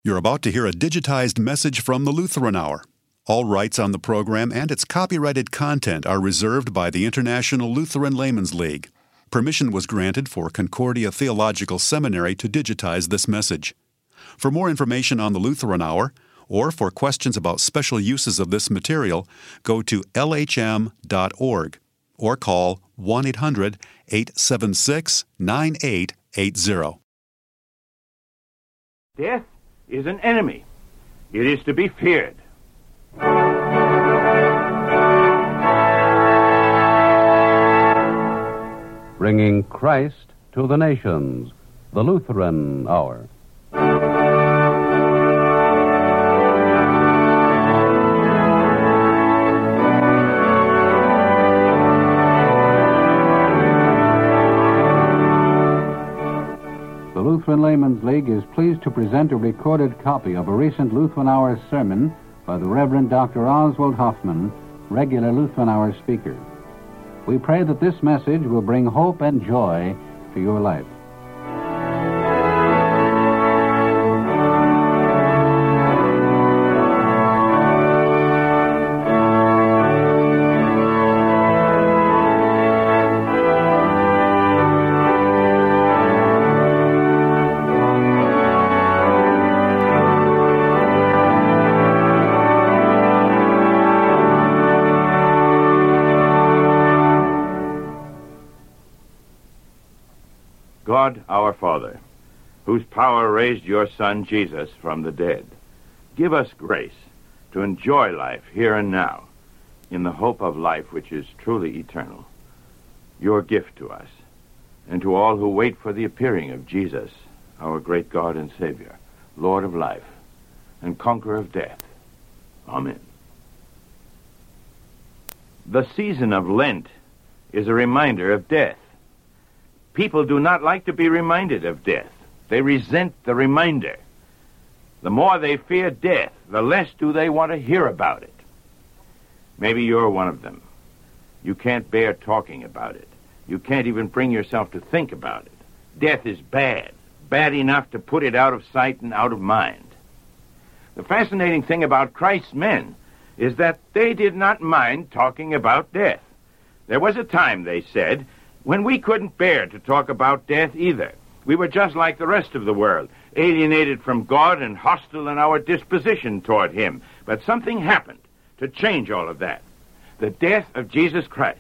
You're about to hear a digitized message from the Lutheran Hour. All rights on the program and its copyrighted content are reserved by the International Lutheran Laymen's League. Permission was granted for Concordia Theological Seminary to digitize this message. For more information on the Lutheran Hour, or for questions about special uses of this material, go to lhm.org or call 1-800-876-9880. Death is an enemy. It is to be feared. Bringing Christ to the nations, the Lutheran Hour. The Lutheran Laymen's League is pleased to present a recorded copy of a recent Lutheran Hour sermon by the Reverend Dr. Oswald Hoffman, regular Lutheran Hour speaker. We pray that this message will bring hope and joy to your life. God, our Father, whose power raised your Son, Jesus, from the dead, give us grace to enjoy life here and now in the hope of life which is truly eternal. Your gift to us and to all who wait for the appearing of Jesus, our great God and Savior, Lord of life and conqueror of death. Amen. The season of Lent is a reminder of death. People do not like to be reminded of death. They resent the reminder. The more they fear death, the less do they want to hear about it. Maybe you're one of them. You can't bear talking about it. You can't even bring yourself to think about it. Death is bad, bad enough to put it out of sight and out of mind. The fascinating thing about Christ's men is that they did not mind talking about death. There was a time, they said, when we couldn't bear to talk about death either. We were just like the rest of the world, alienated from God and hostile in our disposition toward Him. But something happened to change all of that. The death of Jesus Christ.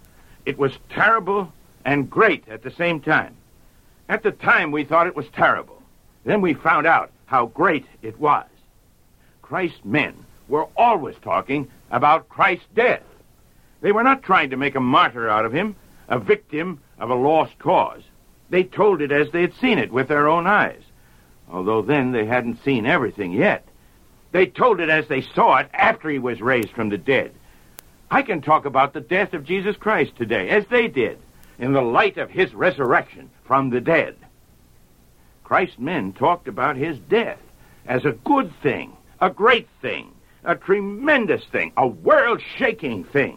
It was terrible and great at the same time. At the time, we thought it was terrible. Then we found out how great it was. Christ's men were always talking about Christ's death. They were not trying to make a martyr out of Him, a victim of a lost cause. They told it as they had seen it with their own eyes, although then they hadn't seen everything yet. They told it as they saw it after He was raised from the dead. I can talk about the death of Jesus Christ today, as they did, in the light of His resurrection from the dead. Christ's men talked about His death as a good thing, a great thing, a tremendous thing, a world-shaking thing.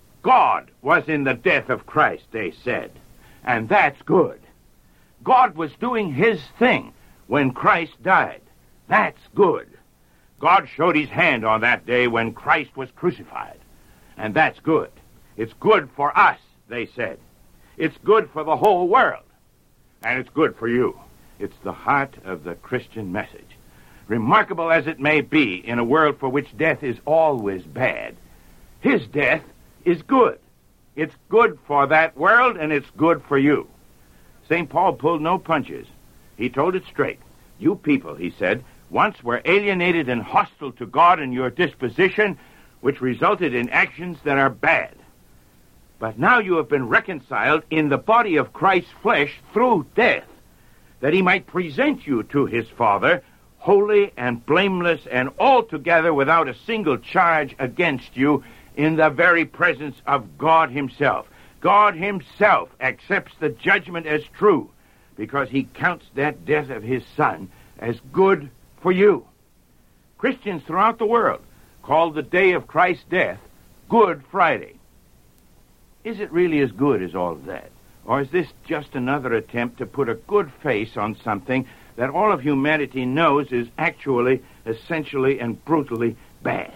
God was in the death of Christ, they said, and that's good. God was doing His thing when Christ died. That's good. God showed His hand on that day when Christ was crucified, and that's good. It's good for us, they said. It's good for the whole world, and it's good for you. It's the heart of the Christian message. Remarkable as it may be in a world for which death is always bad, His death is good. It's good for that world, and it's good for you. St. Paul pulled no punches. He told it straight. You people, he said, once were alienated and hostile to God in your disposition, which resulted in actions that are bad. But now you have been reconciled in the body of Christ's flesh through death, that He might present you to His Father, holy and blameless and altogether without a single charge against you, in the very presence of God Himself. God Himself accepts the judgment as true because He counts that death of His Son as good for you. Christians throughout the world call the day of Christ's death Good Friday. Is it really as good as all of that? Or is this just another attempt to put a good face on something that all of humanity knows is actually, essentially, and brutally bad.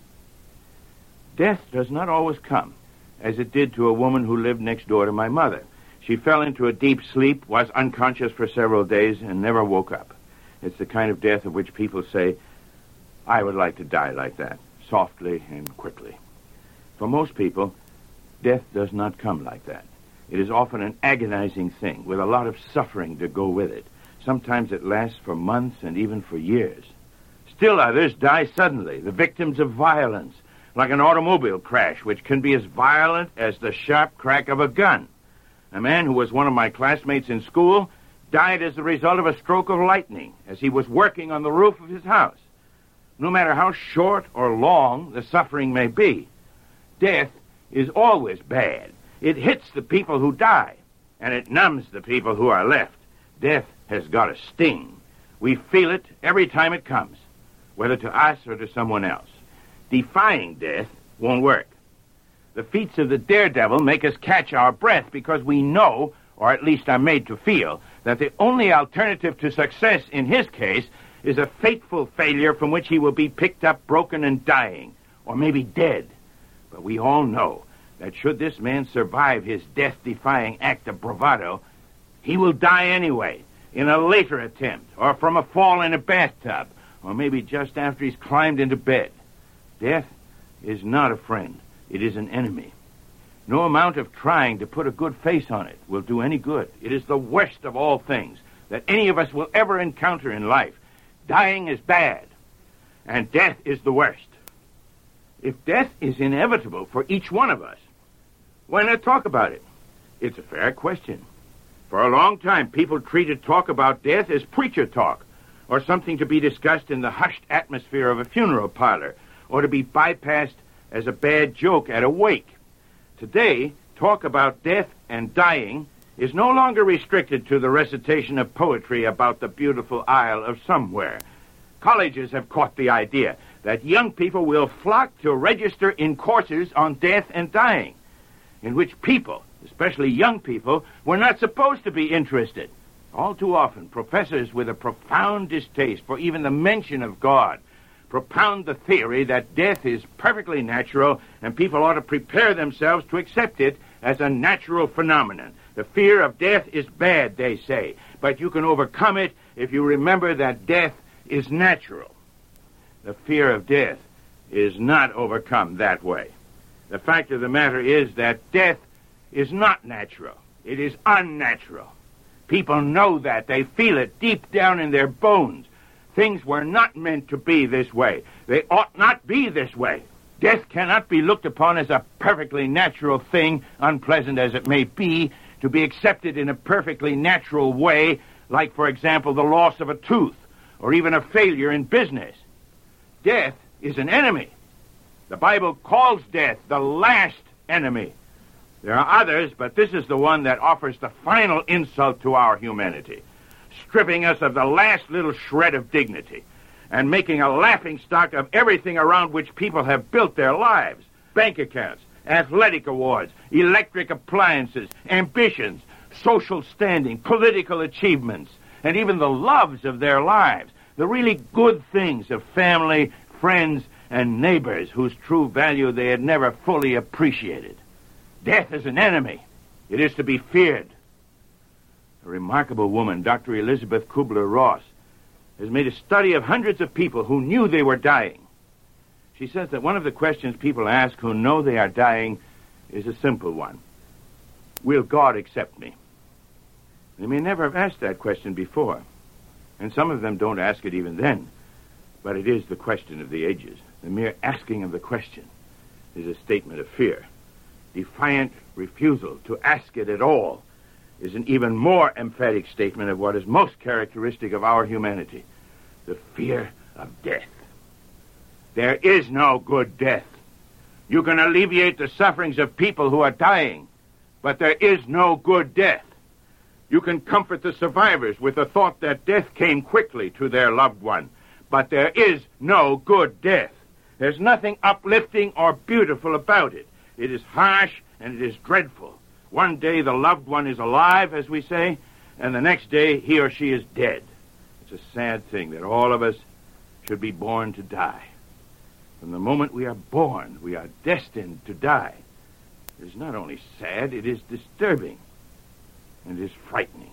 Death does not always come, as it did to a woman who lived next door to my mother. She fell into a deep sleep, was unconscious for several days, and never woke up. It's the kind of death of which people say, I would like to die like that, softly and quickly. For most people, death does not come like that. It is often an agonizing thing, with a lot of suffering to go with it. Sometimes it lasts for months and even for years. Still others die suddenly, the victims of violence, like an automobile crash, which can be as violent as the sharp crack of a gun. A man who was one of my classmates in school died as a result of a stroke of lightning as he was working on the roof of his house. No matter how short or long the suffering may be, death is always bad. It hits the people who die, and it numbs the people who are left. Death has got a sting. We feel it every time it comes, whether to us or to someone else. Defying death won't work. The feats of the daredevil make us catch our breath because we know, or at least are made to feel, that the only alternative to success in his case is a fateful failure from which he will be picked up broken and dying, or maybe dead. But we all know that should this man survive his death-defying act of bravado, he will die anyway, in a later attempt, or from a fall in a bathtub, or maybe just after he's climbed into bed. Death is not a friend. It is an enemy. No amount of trying to put a good face on it will do any good. It is the worst of all things that any of us will ever encounter in life. Dying is bad, and death is the worst. If death is inevitable for each one of us, why not talk about it? It's a fair question. For a long time, people treated talk about death as preacher talk, or something to be discussed in the hushed atmosphere of a funeral parlor, or to be bypassed as a bad joke at a wake. Today, talk about death and dying is no longer restricted to the recitation of poetry about the beautiful Isle of Somewhere. Colleges have caught the idea that young people will flock to register in courses on death and dying, in which people, especially young people, were not supposed to be interested. All too often, professors with a profound distaste for even the mention of God propound the theory that death is perfectly natural and people ought to prepare themselves to accept it as a natural phenomenon. The fear of death is bad, they say, but you can overcome it if you remember that death is natural. The fear of death is not overcome that way. The fact of the matter is that death is not natural. It is unnatural. People know that. They feel it deep down in their bones. Things were not meant to be this way. They ought not be this way. Death cannot be looked upon as a perfectly natural thing, unpleasant as it may be, to be accepted in a perfectly natural way, like, for example, the loss of a tooth, or even a failure in business. Death is an enemy. The Bible calls death the last enemy. There are others, but this is the one that offers the final insult to our humanity, stripping us of the last little shred of dignity and making a laughingstock of everything around which people have built their lives: bank accounts, athletic awards, electric appliances, ambitions, social standing, political achievements, and even the loves of their lives, the really good things of family, friends, and neighbors whose true value they had never fully appreciated. Death is an enemy. It is to be feared. A remarkable woman, Dr. Elizabeth Kubler-Ross, has made a study of hundreds of people who knew they were dying. She says that one of the questions people ask who know they are dying is a simple one. Will God accept me? They may never have asked that question before, and some of them don't ask it even then, but it is the question of the ages. The mere asking of the question is a statement of fear. Defiant refusal to ask it at all is an even more emphatic statement of what is most characteristic of our humanity: the fear of death. There is no good death. You can alleviate the sufferings of people who are dying, but there is no good death. You can comfort the survivors with the thought that death came quickly to their loved one, but there is no good death. There's nothing uplifting or beautiful about it. It is harsh and it is dreadful. One day the loved one is alive, as we say, and the next day he or she is dead. a sad thing that all of us should be born to die. From the moment we are born, we are destined to die. It is not only sad, it is disturbing, and it is frightening.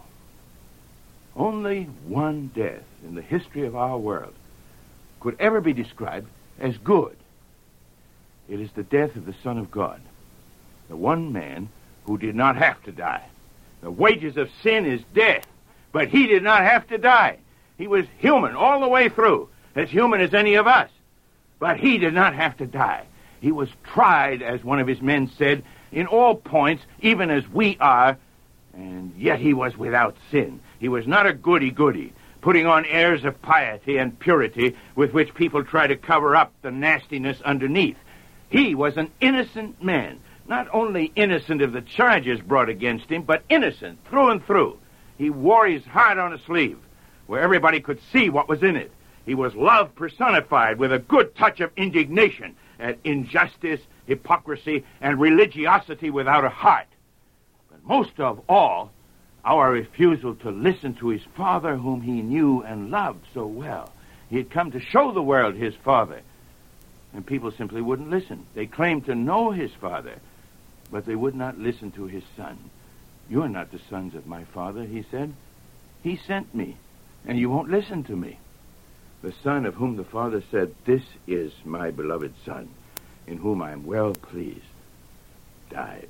Only one death in the history of our world could ever be described as good. It is the death of the Son of God, the one man who did not have to die. The wages of sin is death, but he did not have to die. He was human all the way through, as human as any of us. But he did not have to die. He was tried, as one of his men said, in all points, even as we are, and yet he was without sin. He was not a goody-goody, putting on airs of piety and purity with which people try to cover up the nastiness underneath. He was an innocent man, not only innocent of the charges brought against him, but innocent through and through. He wore his heart on a sleeve, where everybody could see what was in it. He was love personified with a good touch of indignation at injustice, hypocrisy, and religiosity without a heart. But most of all, our refusal to listen to his Father whom he knew and loved so well. He had come to show the world his Father, and people simply wouldn't listen. They claimed to know his Father, but they would not listen to his Son. "You are not the sons of my Father," he said. "He sent me, and you won't listen to me." The Son of whom the Father said, "This is my beloved Son, in whom I am well pleased," died.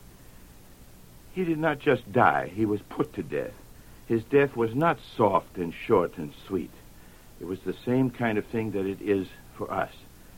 He did not just die, he was put to death. His death was not soft and short and sweet. It was the same kind of thing that it is for us.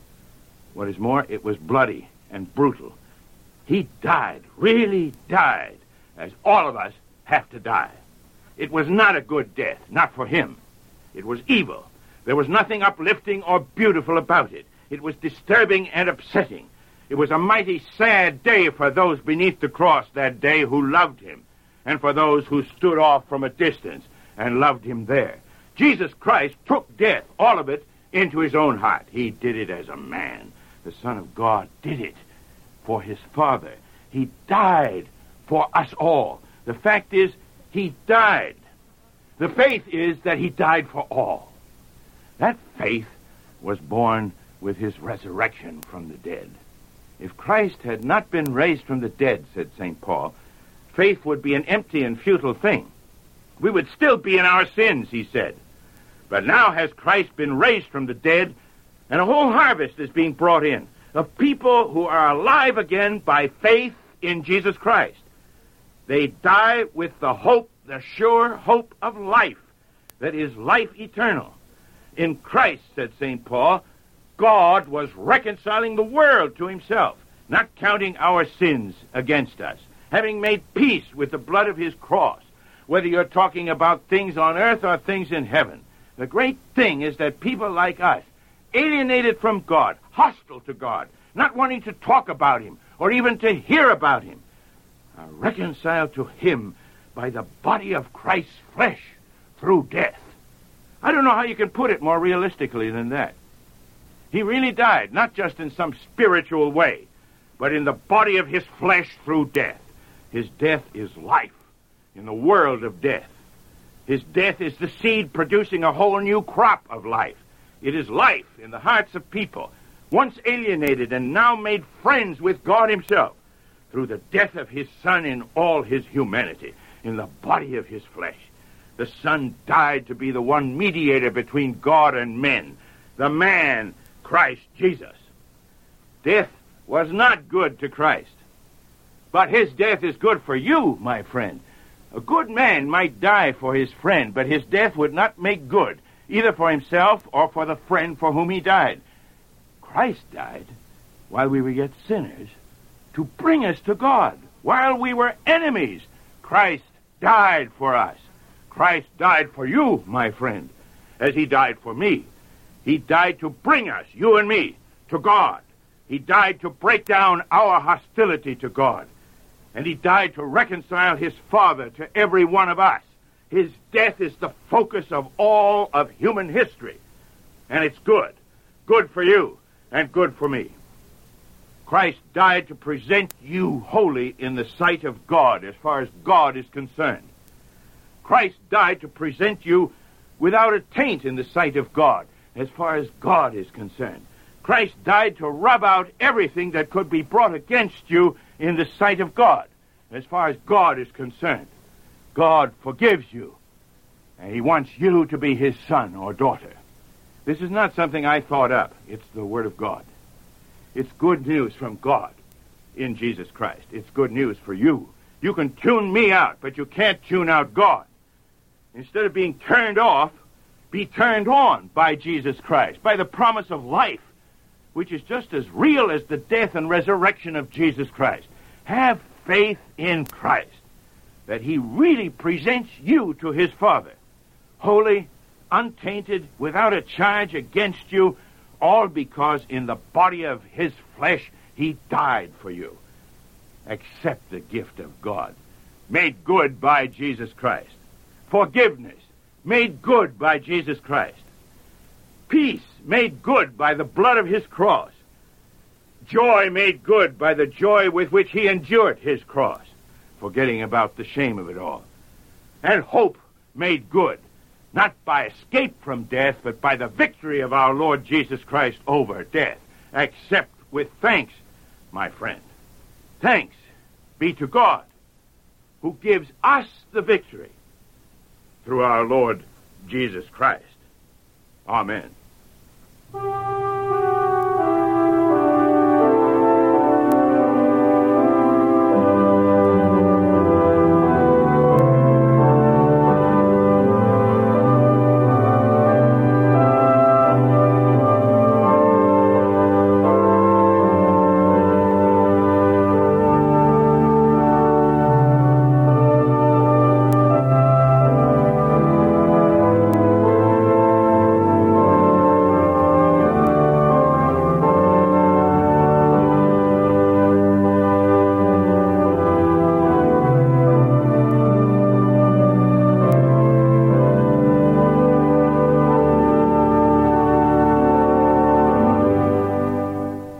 What is more, it was bloody and brutal. He died, really died, as all of us have to die. It was not a good death, not for him. It was evil. There was nothing uplifting or beautiful about it. It was disturbing and upsetting. It was a mighty sad day for those beneath the cross that day who loved him, and for those who stood off from a distance and loved him there. Jesus Christ took death, all of it, into his own heart. He did it as a man. The Son of God did it for his Father. He died for us all. The fact is, he died. The faith is that he died for all. That faith was born with his resurrection from the dead. If Christ had not been raised from the dead, said St. Paul, faith would be an empty and futile thing. We would still be in our sins, he said. But now has Christ been raised from the dead, and a whole harvest is being brought in of people who are alive again by faith in Jesus Christ. They die with the hope, the sure hope of life, that is life eternal. In Christ, said St. Paul, God was reconciling the world to himself, not counting our sins against us, having made peace with the blood of his cross, whether you're talking about things on earth or things in heaven. The great thing is that people like us, alienated from God, hostile to God, not wanting to talk about him or even to hear about him, are reconciled to him by the body of Christ's flesh through death. I don't know how you can put it more realistically than that. He really died, not just in some spiritual way, but in the body of his flesh through death. His death is life in the world of death. His death is the seed producing a whole new crop of life. It is life in the hearts of people, once alienated and now made friends with God himself, through the death of his Son in all his humanity, in the body of his flesh. The Son died to be the one mediator between God and men, the man, Christ Jesus. Death was not good to Christ, but his death is good for you, my friend. A good man might die for his friend, but his death would not make good, either for himself or for the friend for whom he died. Christ died while we were yet sinners to bring us to God. While we were enemies, Christ died for us. Christ died for you, my friend, as he died for me. He died to bring us, you and me, to God. He died to break down our hostility to God. And he died to reconcile his Father to every one of us. His death is the focus of all of human history. And it's good. Good for you and good for me. Christ died to present you holy in the sight of God as far as God is concerned. Christ died to present you without a taint in the sight of God, as far as God is concerned. Christ died to rub out everything that could be brought against you in the sight of God, as far as God is concerned. God forgives you, and he wants you to be his son or daughter. This is not something I thought up. It's the Word of God. It's good news from God in Jesus Christ. It's good news for you. You can tune me out, but you can't tune out God. Instead of being turned off, be turned on by Jesus Christ, by the promise of life, which is just as real as the death and resurrection of Jesus Christ. Have faith in Christ, that he really presents you to his Father, holy, untainted, without a charge against you, all because in the body of his flesh he died for you. Accept the gift of God, made good by Jesus Christ. Forgiveness, made good by Jesus Christ. Peace, made good by the blood of his cross. Joy, made good by the joy with which he endured his cross, forgetting about the shame of it all. And hope, made good, not by escape from death, but by the victory of our Lord Jesus Christ over death. Accept with thanks, my friend. Thanks be to God, who gives us the victory through our Lord Jesus Christ. Amen.